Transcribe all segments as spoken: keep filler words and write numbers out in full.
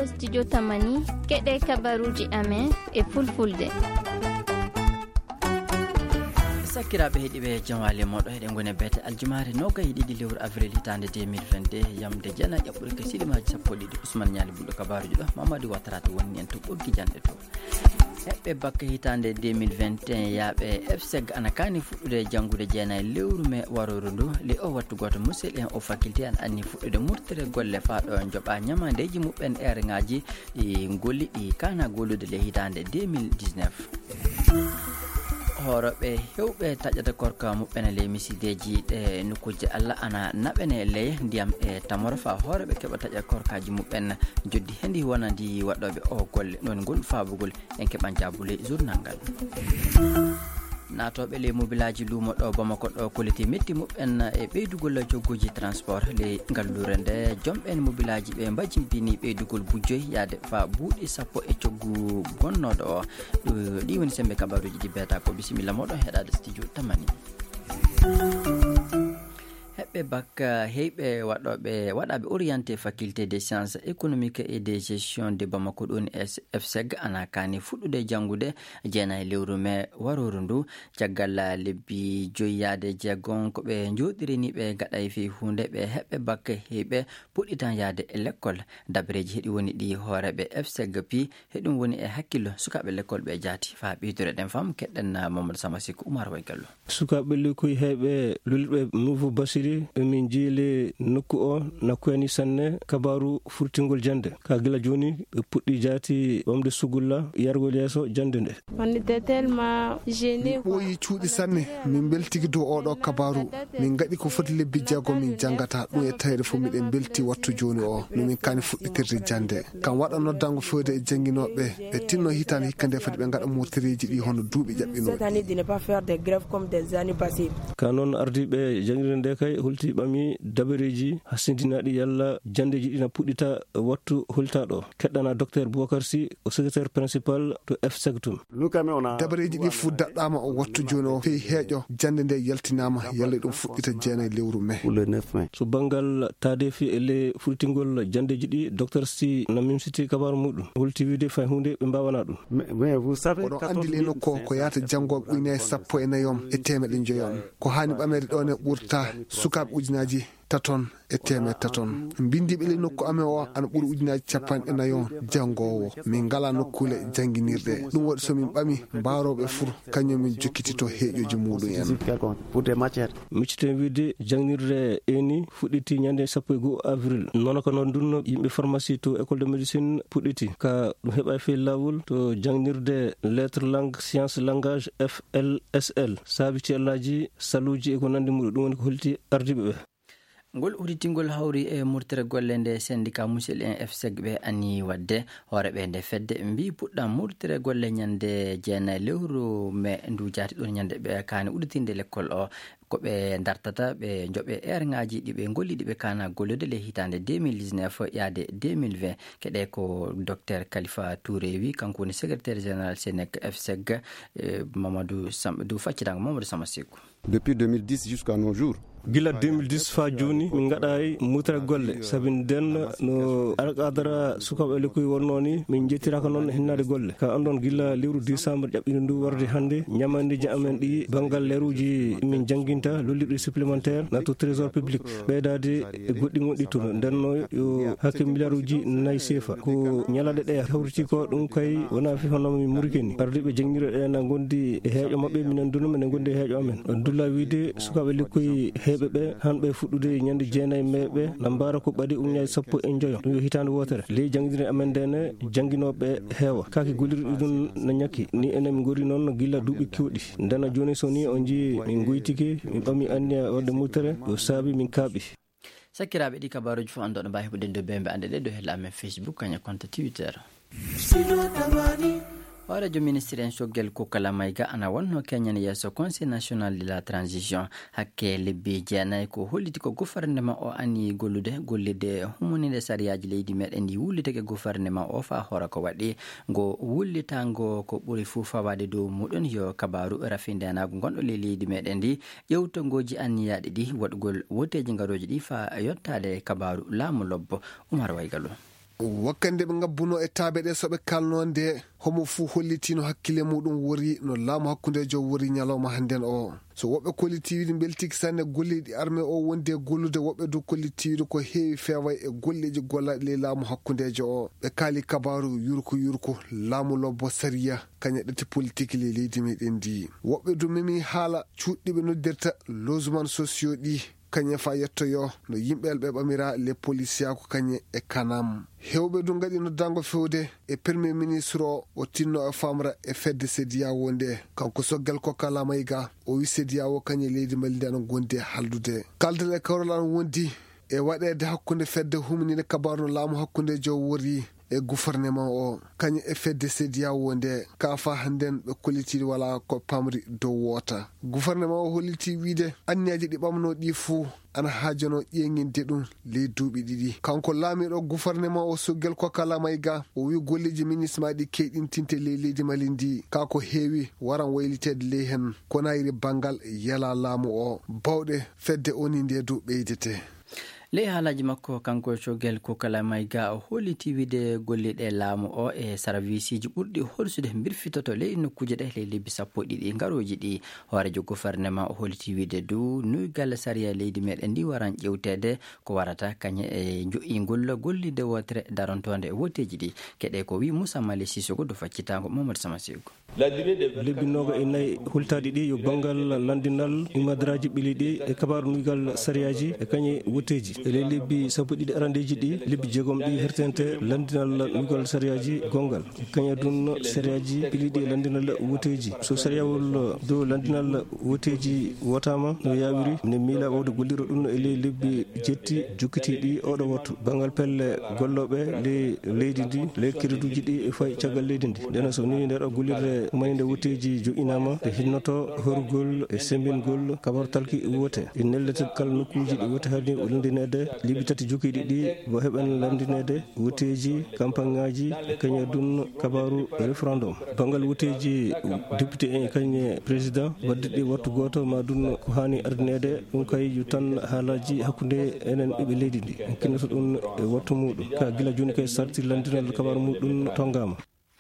ɗo studio tamani keɗe kabaruji amen e fulfulde. Sakiraɓe heeɗiɓe jamwale moɗo heɗen gone beete aljumare nogaye ɗiɗi lewru avril hitande deux mille vingt-deux yamde jana ƴaɓɓude ka siɗimaji sappo ɗiɗi Ousmane Ñali Bulɗo kabaruji ɗo Mamadou Ouattara to wonni en to ɓoggi janɗe to heɓɓe bakka hitande deux mille vingt et un yaaɓe F S E G ana kani fuɗɗude janggude jeenayi lewru me waroro ndu li o wattu goto musidɗo en o faculté an anni fuɗɗude murtere golle faaɗo joɓa ñamandeji muɓɓen ere ngaji ɗi golli ɗi kana gollude le hitande deux mille dix-neuf. horoɓe hewɓe taƴata korka muɓɓene ley misideji ɗe nokkuje Allah ana naɓene ley ndiyam e tamoro fa horoɓe keɓa taƴa korkaji muɓɓen joddi hendi wonandi waɗoɓe o golle ɗon ngol faabugol en keɓan jabule journal ngal. natoɓe ley mobilaji luumo ɗo Bamako ɗo koliti metti muɓɓen e ɓeydugol joggoji transport ley ngallure nde jomɓen mobilaji ɓe mbajimbini ɓeydugol bujjoy yaade fa buuɗi sappo e coggu gonnoɗo o ɗi woni sembe kabaruji ɗi beeta ko bisimilla moɗon heɗade studio tamani. heɓɓe bakka heyɓe waɗoɓe waɗaɓe orienté faculté des sciences économiques et de gestion de Bamako ɗon F S E G ana kani fuɗɗude janggude jeenayi lewru me waroro ndu caggal lebbi joyyade jeegon ko ɓe joɗirini ɓe gaɗay fi hunde ɓe heɓɓe bakka heyɓe puɗɗitan yaade e l'école dabreji heɗi woni ɗi hooreɓe F S E G pi heɗum woni e hakkillo sukaɓe l'école ɓe jaati fa ɓeydore ɗen fam keɗɗen Mamadou Samasiko Oumar Waygallo. sukaɓe likoye heeɓe lulɓe nouveau basiri min jiili nokku o nakkuyani sanne kabaru furtingol jande ka gila joni ɓe puɗɗi jaati ɓamde sugulla yargol yeeso jande nde. on était tellement gêné ɓooyi cuuɗi sanne min beltiki dow oɗo kabaru min gaɗi ko foti lebbi jeego min jangata ɗum e tawede fof miɗen belti wattu joni o nomin kani fuɗɗitirde jande kam waɗa noddango fewde e jangguinoɓe ɓe tinno hitande hikka nde foti ɓe gaɗa mottereji ɗi hono duuɓi ƴaɓɓinoɗi ka noon ardiɓe jangguirde nde kay holti ɓami dabareji hasindinaɗi yalla jandeji ɗina puɗɗita wattu holtaɗo keɗɗana docteur Boubacar Sy o secrétaire principal to F S E G tum. dabareji ɗi fu daɗɗama o wattu joni o feyi heeƴo jande nde yaltinama yalla ɗum fuɗɗita jeenayi lewru mai so banggal taadefi e le furtingol jandeji ɗi docteur Sy na mimsiti kabaru muɗum holti wiide fay hunde ɓe mbawana ɗum. oɗon andi le nokko ko yahata janggoɓe ɓuynayi sappo e nayom e temeɗe joyon ko hani ɓamede ɗon e ɓurta sukaɓe ujunaji taton e temed taton bindiɓe le nokku amen o ana ɓuuri ujunaji capanɗe nayo jangowo min ngala nokkule jangguinirɗe ɗum waɗi somin ɓami mbaroɓe fur kañum min jokkitito heeƴoji muɗum en. micciten wiide jangnirde eni fuɗɗiti ñande sappo e goho avril noon ko noon ndunno yimɓe pharmacie to école de médecine puɗɗiti ka ɗum heɓa fe lawol to jangnirde lettre langue science langage F L S L saabiti allaji saluji e ko nandi muɗum ɗum woni ko holti ardiɓe ɓe. ngol uditingol hawri e murtere golle nde syndicat musidɓe en F S E G ɓe anni wadde hooreɓe nde fedde mbi puɗɗam murtere golle ñande jeenayi lewru me ndu jaati ɗon ñande ɓe kane uditinde l'école o koɓe dartata ɓe joɓe ere ngaji ɗiɓe golli ɗiɓe kana gollude le hitande deux mille dix-neuf yaade deux mille vingt keɗe ko docteur Khalifa Touré wi kanko woni secrétaire général Sénèc F S E G Mamadou Sam du faccitango Mamadou Samasiko. depuis deux mille dix jusqu'à nos jours gila deux mille dix fa joni min gaɗay mutere golle sabi nden no alqadara sukaɓe likoye wonno ni min jettiraka noon hinnade golle ka andon gila lewru décembre ƴaɓɓino ndu warde hannde ñamandiji amen ɗi banggal leruji min jangguinta lolliɗi supplémentaire nato trésor public ɓeydade e goɗɗi gonɗi toon ndenno yo hakke milliard uji nayyi sefa ko ñalaɗe ɗe hawriti ko ɗum kay wona fi hono min murikeni ardiɓe jangguire ɗe na gondi e heeƴo mabɓe minen dunu minen gondi e heeƴo amen dulla wiide sukaɓe likoye heɓe ɓe hanɓe fuɗɗude ñande jeenayi meɓe na mbara ko ɓaɗi uñaji sappo e joyo ɗum yo hitande wotere ley jangguidire amen ndene jangguinoɓe heewa kake gollirɗi ɗum no ñakki ni enen min gori noon gilla duuɓi kewɗi ndena joni so ni on jii min goytiki min ɓami anniya wadde mutere yo saabi min kaaɓi. sakkiraɓe ɗi kabaruji fof andoɗo mbawi heɓude do bembe ande ɗe do hella amen Facebook kaña compte Twitter. horejo ministre en coggel Kokala Mayiga ana wonno keñan yesso conseil national de la transition hakke lebbi jeenayi ko holliti ko gouvernement o ani gollude gollide humunide sariyaji leydi meɗen ndi wulliteke gouvernement o fa hora ko waɗi ngo wullitango ko ɓuuri fuu fawade dow muɗum yo kabaru rafindenago gonɗo le leydi meɗen ndi ƴewtongoji anniyaɗe ɗi waɗugol woteji ngaroji ɗi fa yottade kabaru laamu lobbo Oumar Waygallo. wakkande ɓe ngabbuno e taabe ɗe so ɓe kalno nde homo fuu hollitino hakkille muɗum wori no laamu hakkundejo wori ñalawma hannden o. so woɓɓe kollitiwiɗi beltiki sanne golliɗi armé o wondi e gollude woɓɓe dow kollitiwiɗi ko heewi feeway e golleji gollaɗi ley laamu hakkundejo o. ɓe kaali kabaru yurko yurko laamu lobbo sariya kaña ɗetti politique ley leydi meɗen ndi. woɓɓe du memi haala cuuɗɗiɓe noddirta logement sociaux ɗi kañe fa yettoyo no yimɓel ɓe ɓamira les policiers ko kañe e kanam. hewɓe du gaɗi noddango fewde e premier ministre o o tinno e famra e fedde CEDEAO nde kanko soggal Kokala Mayiga o wi CEDEAO kañe leydi Mali ndi anon gondi e haldude. kaldal e kawral an wondi e waɗede hakkunde fedde humnide kabaru no laamu hakkunde jow wori e gouvernement o kañe e fedde CEDEAO nde ka fa hannden ɓe kollitiɗi wala ko pamri dow woota. gouvernement o holliti wiide anniyaji ɗi ɓamno ɗi fuu ana haajano ƴeŋinde ɗum ley duuɓi ɗiɗi. kanko laamiɗo gouvernement o Sogel Kokala Mayiga o wi golleji ministre maɗi keyɗintinte ley leydi Mali ndi kako heewi waran waylitede ley hen konayiri banggal yala laamu o bawɗe fedde oni nde du ɓeydete. ley haalaji makko kanko Sogel Kokala Mayiga o holliti wiide golliɗe laamu o e service ji ɓurɗi holsude birfitoto ley nokkuje ɗe ley lebbi sappo ɗiɗi ngaroji ɗi. hoorejo gouvernement o holliti wiide du nuygal sariya leydi meɗen ndi waran ƴewtede ko warata kañe e joƴƴingol gollide wotere darontonde e woteji ɗi. keɗe ko wi Moussa Mali Sissogo do faccitango Mamadou Samasego. lebbi noga e nayyi hultaɗi ɗi yo banggal landinal imadaraji ɓili ɗi e kabaru nuygal sariyaji e kañe woteji. e ley lebbi sappo ɗiɗi arandeji ɗi lebbi jeegom ɗi hertente landinal nuygal sariyaji gongal kañe dun sariyaji ɓiliɗi e landinal woteji. so sariyawol dow landinal woteji wotama no yawiri ne miila wawde golliro ɗum e ley lebbi jetti jukkitiɗi oɗo wattu banggal pelle golloɓe ley leydi ndi ley créduji ɗi e fayi caggal leydi ndi. nden so ni ndeɗo gollirde mayde woteji joƴinama e hinnoto horgol e sembingol kabaru talki wote e nellete kala nokkuji ɗi wote hani landinede liɓi tati jokkiɗi ɗi bo heɓen landinede woteji campagne ngaji kañe dun kabaru référendum banggal woteji député en kañe président wadde ɗi wattu goto ma dun ko hani ardinede ɗum kay yo tan haalaji hakkude enen ɓiɓe leydi ndi kinnoto ɗum e wattu muɗum ka gila joni kay sarti landinal kabaru muɗum tongama.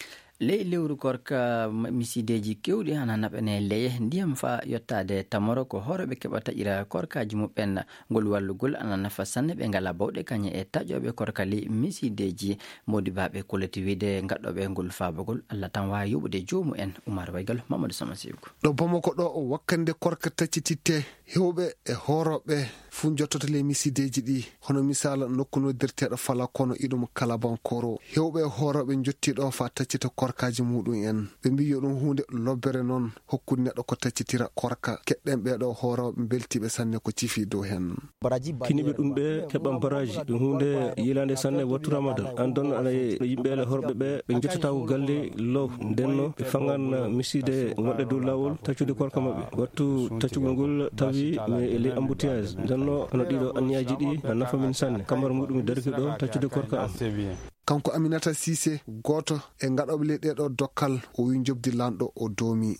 ley lewru korka misideji kewɗi hana naɓene leye ndiyam fa yottade tamoro ko horoɓe keɓa taƴira korkaji muɓen ngol wallugol ana nafa sanne ɓe ngala bawɗe kañe e taƴoɓe korkali misideji modibaɓe koleti wiide gaɗɗoɓe ngol fabogol Allah tan wawi yoɓude joomu en Oumar Waygal Mamadou Samasego. ɗo Bamako ɗo o wakkande korka taccititte hewɓe e horoɓe fu jottoto ley misideji ɗi hono misala nokku noddirteɗo fala kono iɗum kalabankoro hewɓe e horoɓe jottiɗo fa taccita korkaji muɗum en ɓe mbi yo ɗum hunde lobbere noon hokkude neɗɗo ko taccitira korka keɗɗen ɓeɗo horoɓe beltiɓe sanne ko cifi dow hen. kiniɓe ɗum ɓe keɓan baraji ɗum hunde yilande sanne wattu ramadan an don aɗa yimɓele horɓe ɓe ɓe jottata ko galle low ndenno ɓe fangan miside goɗɗe dow lawol taccude korka mabɓe wattu taccugol ngol tawi e ley embouteillage ndenno ono ɗiɗo anniyaji ɗi a nafa min sanne kamara muɗum darki ɗo taccude korka am. kanko Aminata Cissé goto e gaɗoɓe ley ɗeɗo dokkal o wi jobdi lanɗo o doomi.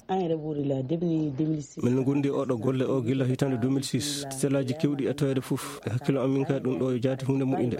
min gondi oɗo golle o gila hitande deux mille six telaji kewɗi etoyede foof e hakkilo amin kay ɗum ɗo jaati hunde moƴƴinde.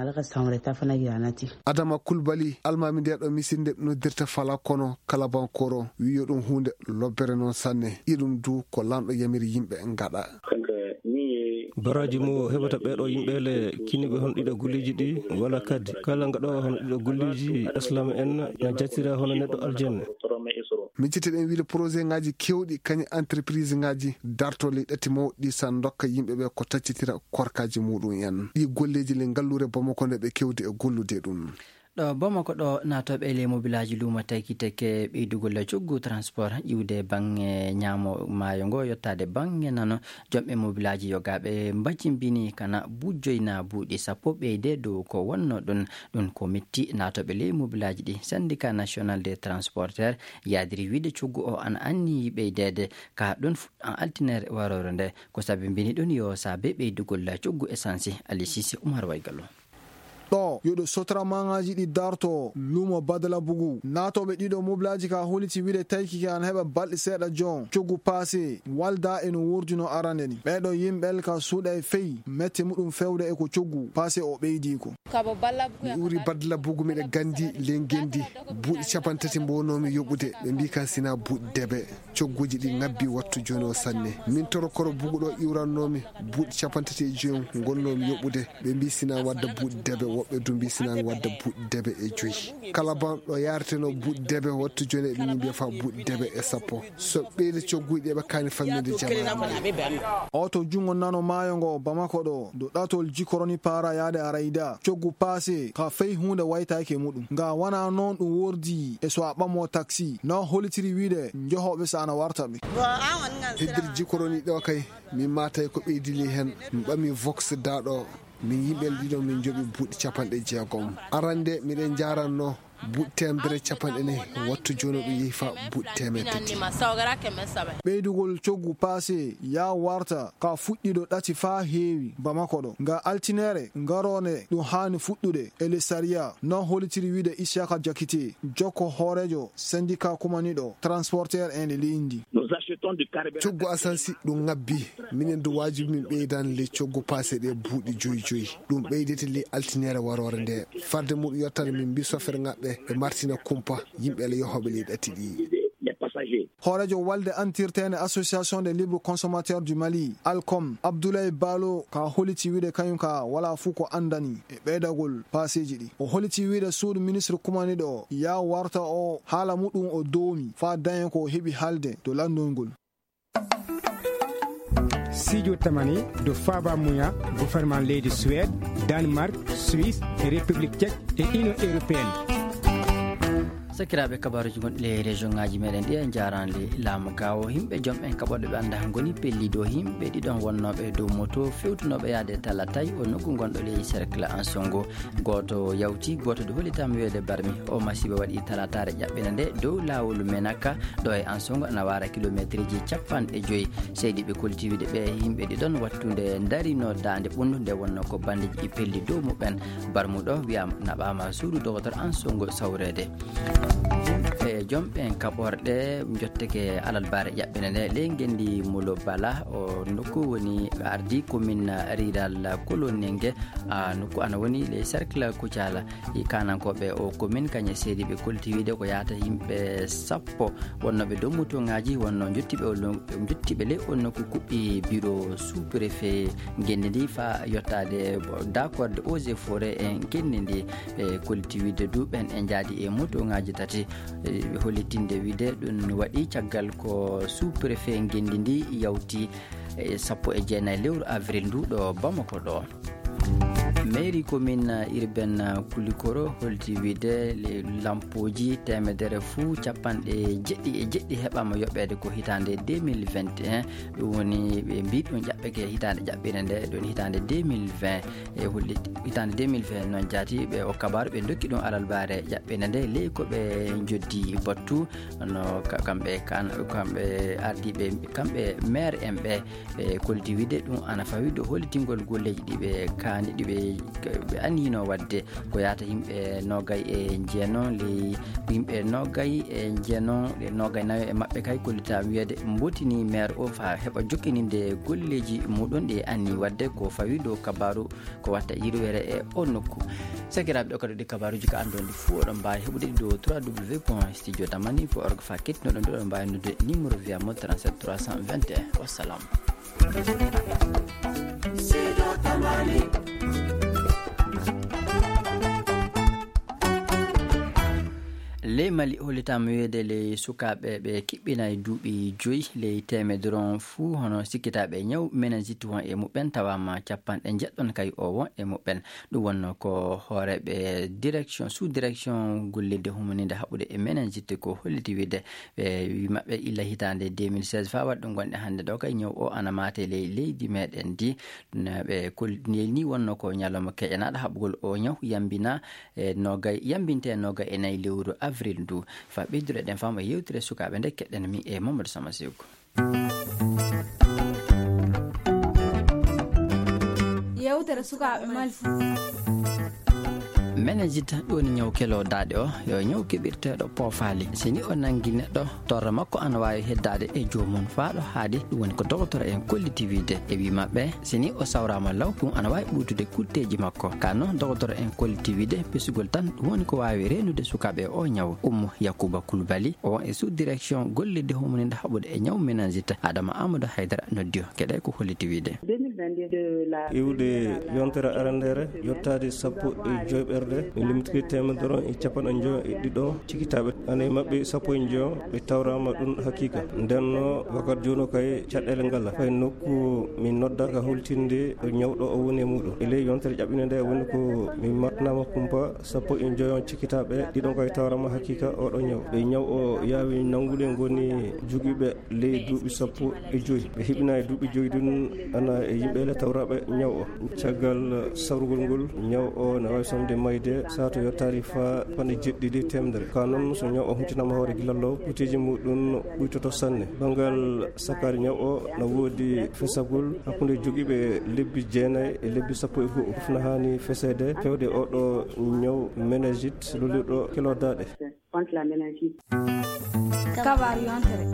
Adama Kulbali almami ndeɗo misinde noddirta fala kono kalabankoro wi yo ɗum hunde lobbere noon sanne iɗum du ko lanɗo yamiri yimɓe gaɗa. baraji mo heɓata ɓeɗo yimɓele kiniɓe hono ɗiɗo golleji ɗi wala kaddi kala gaɗo hono ɗiɗo golleji islam en na jattira hono neɗɗo aljanna. micciteɗen wiide projet ngaji kewɗi kañe entreprise ngaji darto ley ɗatti mawɗi san dokka yimɓeɓe ko taccitira korkaji muɗum en ɗi golleji le ngallure Bamako nde ɓe kewdi e gollude ɗum. ɗo Bamako ɗo natoɓe le mobilaji luuma taki teke ɓeydugol coggu transport ƴiwde bange ñaamo maayo ngo yottade bange nano jomɓe mobilaji yogaɓe mbajimbini kana bujjoyna buuɗi sappo ɓeyde dow ko wonno ɗum ɗum ko metti natoɓe le mobilaji ɗi. syndicat national des transporteurs yadiri wiide coggu o an anni ɓeydede ka ɗum fuɗɗan altinere warore nde ko sabi mbini ɗum yo saabe ɓeydugol coggu essence Ali Cissé Oumar Waygallo. ɗo yoɗo sotra mangaji ɗi darto lumo badala bugu natoɓe ɗiɗo moblaji ka holiti wiide taykiki an heɓa balɗe seeɗa jon coggu passé walda eno wurdino arande ni ɓeɗo yimɓel ka suuɗa e feyi mette muɗum fewde e ko coggu passé o ɓeydi ko mi uri badala bugu miɗe gandi lengendi buuɗi capantati mbonomi yoɓude ɓe mbi kan sina buuɗi debe cogguji ɗi ngabbi wattu joni o sanne min torokoro bugu ɗo iwrannomi buuɗi capantati e joyi gonnomi yoɓude ɓe mbi sina wadda buuɗi debe woɓɓe du mbi sina wadda buuɗi debe e joyi kala ban ɗo yareteno buuɗi debe wattu joni e ɗum mbiya fa buuɗi debe e sappo so ɓeyde cogguji ɗe ɓe kani famminde jamanu o to jungo nano maayo ngo Bamako ɗo do ɗatol jikoroni para yaade arayda coggu passé ka fey hunde waytake muɗum nga wana non ɗum wordi e so a ɓammo taxi no holitiri wiide johoɓe sana wartaɓe heddir jikoroni ɗo kay min matay ko ɓeydili hen mi ɓami vox daɗo min yimɓel ɗiɗo min joɓi buuɗi capanɗe jeegom arande miɗen jaranno buuɗi temedere capanɗe nayyi wattu joni ɗum yeehi fa buuɗi temedde tati ɓeydugol coggu passé ya warta ka fuɗɗiɗo ɗati fa heewi Bamako ɗo nga altinere garone ɗum hani fuɗɗude ele saria non holitiri wiide Isiaka Jakite jokko hoorejo syndicat kumaniɗo transporteur ende leydi coggu asansi ɗum ngabbi minen du wajibi min ɓeydan le coggu passé ɗe buuɗi joyi joyi ɗum ɓeydete le altinere warore nde farde muɗum yottade min mbi sofere ngaɓɓe ɓe martina kumpa yimɓe yohoɓe le ɗati ɗi hoorejo walde antirtene association des libres consommateurs du Mali Alcom Abdoulaye Balo ka holiti wiide kañum ka wala fuu ko andani e ɓeydagol passeji ɗi o holiti wiide suudu ministre kumaniɗo ya warta o haala muɗum o doomi fa dañen ko heɓi haalde to landolngol. Studio Tamani do Faba Mouya gouvernement leydi Suède Danemark Suisse et République tchèque et Union européenne. sakiraɓe kabaruji gonɗi le région ngaji meɗen ɗi e jaranle laamu gawo yimɓe joomɓen kaɓoɗo ɓe anda goni pellido yimɓe ɗiɗon wonnoɓe dow moto fewtunoɓe yaade tala tawi o nokku gonɗo ley cercle en songo goto yawti goto de holitama wiyede barmi o masiba waɗi talatare ƴaɓɓina nde dow lawol menaka ɗo e en songo ana wara kilométre ji capanɗe joyyi seydi ɓe koltiwide ɓe yimɓe ɗiɗon wattude darino dande ɓundu nde wonno ko bandiji ɗi pelli dow muɓen barmuɗo wiyama naɓama suudu docteur en songo sawrede e jomɓen kaɓorɗe jotteke alal bare ƴaɓɓine nde ley gendi mulo bala o nokku woni ardi commune rural kolonningue a nokku ana woni les cercle kucala i kanankoɓe o commune kañe seedi ɓe koltiwide ko yata yimɓe sappo wonnoɓe dow mutoŋaji wonno jottiɓe o jottiɓe ley on nokku kuɓɓi bureau sous préfet gendi ndi fa yettade d' accord eaux et forêt en gendi ndi e koltiwide duɓen e jaadi e mutoŋaji tati ɓe hollitinde wiide ɗum waɗi caggal ko sous préfet gendi ndi yawti e sappo e jeenayi lewru avril nduɗo Bamako ɗo. mairie commune urbaine Kulikoro holti wiide le lampoji temedere fuu capanɗe jeɗɗi e jeɗɗi heɓama yoɓede ko hitande deux mille vingt et un ɗum woni ɓe mbi ɗum ƴaɓɓeke hitande ƴaɓɓire nde ɗon hitande deux mille vingt e holli hitande deux mille vingt noon jaati ɓe o kabaru ɓe dokki ɗum alalbare ƴaɓɓire nde ley koɓe joddi battu no kamɓe kan kamɓe ardiɓe kamɓe maire en ɓe ɓe kolti wiide ɗum ana fawi do hollitingol golleji ɗiɓe kandi ɗiɓe ɓe anino wadde ko yata yimɓe nogay e jeenon le yimɓe nogay e jeenon le nogay nayo e mabɓe kay kollita wiyede mbotini maire o fa heɓa jokkininde golleji muɗon ɗe anni wadde ko fawi dow kabaru ko watta yirwere e on nokku sakiraɓe ɗo kadi ɗi kabaruji ko andonde fuu oɗon mbawi heɓude ɗi dow w w point studio tamani point org fa kettinoɗon ɗo ɗon mbawi nodde numéro via mo trente-sept trois cent vingt et un wassalam. ley Mali hollitama wiyede ley sukaɓe ɓe kiɓɓina e duuɓi joyyi ley temederon fuu hono sikkitaɓe ñaw méningite won e muɓɓen tawama capanɗe jeɗɗon kay o won e muɓɓen ɗum wonno ko hooreɓe direction sous direction gollidde humanide haɓude e méningite ko holliti wiide ɓe wi mabɓe illa hitande deux mille seize fa waɗ ɗum gonɗe hannde ɗo kay ñaw o ana mate ley leydi meɗen ndi ɓe kolni wonno ko ñalawma keƴanaɗo haɓugol o ñaw yambina e nogay yambinte nogay e nayyi lewru avril ndu fa ɓeydure ɗen fam e yewtire sukaɓe nde keɗɗen mi e Mamadou Sama Sego. yewtere sukaɓe Mali menejita ɗoni ñaw kelo daade o yo ñaw keɓirteɗo poofaali sini o nangi neɗɗo torra makko ana wawi heddade e jomum faaɗo haadi ɗum woni ko docteur en kolliti wiide e wi mabɓe sini o sawrama law ɗum ana wawi ɓuutude kutteji makko kano docteur en kolliti wiide pesugol tan ɗum woni ko wawi renude sukaɓe o ñaw ummu yakuba kulbali o e sous direction gollidde homunide haɓude e ñaw menejita adama amadou haydara noddio keɗe ko holliti wiide iwde yontere arandere yottade sappo e joyi ɓerde mi limtiki temedere e capanɗe joyi e ɗiɗo cikitaɓe ane mabɓe sappo e joyi ɓe tawrama ɗum hakkika ndenno wakat joni kay caɗɗele ngala fay nokku min nodda ka holtinde ñawɗo o woni e muɗum e ley yontere ƴaɓɓinde nde woni ko min martanama kumpa sappo e joyi on cikitaɓe ɗiɗon kay tawrama hakkika oɗo ñaw ɓe ñaw o yawi nangude goni joguiɓe ley duuɓi sappo e joyi ɓe heeɓina e duuɓi joyi ɗum ana e yimɓele tawraɓe ñaw o caggal sawrugol ngol ñaw o ne wawi somde mayde sato yottari fa fande jeɗɗiɗi temedere ka noon so ñaw o humtinama hoore guilallo ɓuteji muɗum ɓuytoto sanne banggal sakkade ñaw o no woodi fesagol hakkude joguiɓe lebbi jeenayyi e lebbi sappo e goho fof no hani fesede fewde oɗo ñaw méningite lolirɗo kelodade kabaru yontere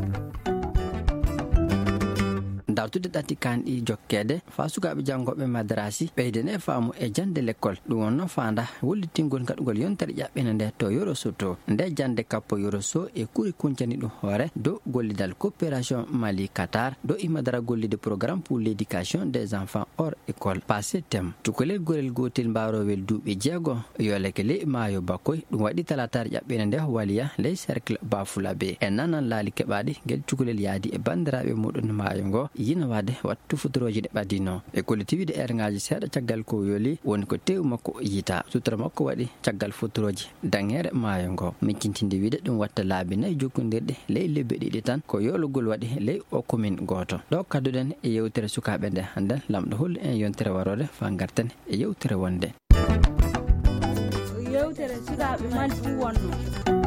dartude ɗatti kanɗi jokkede fa sukaɓe janggoɓe madrasi ɓeydene faamu e jande l'école ɗum wonno fanda wollitingol gaɗugol yontere ƴaɓɓene nde to yoro soto nde jande kappo yoro so e kuri kuncani ɗum hoore dow gollidal coopération mali qatar do imadara gollide programme pour l'éducation des enfants hors école passé thème cukalel gorel gotel mbarowel duuɓi jeego yoleke ley maayo bakkoy ɗum waɗi talatare ƴaɓɓene nde waliya ley cercle bafulabe e nanan laali keɓaɗi guel cukalel yaadi e bandiraɓe muɗum maayo ngo yina wade wattu futoroji ɗe ɓadino e kollitiwide ergaji seeɗa caggal ko yoli woni ko tew makko yita sutora makko waɗi caggal futoroji dangere maayo ngo miccintinde wiide ɗum watta laabi nayyi jokkodirɗe ley lebbe ɗiɗi tan ko yolugol waɗi ley o commune goto ɗo kadduɗen e yewtere sukaɓe nde handen lamɗo holli en yontere warode fa garten e yewtere wonde yewtere sukaɓe man fu wonno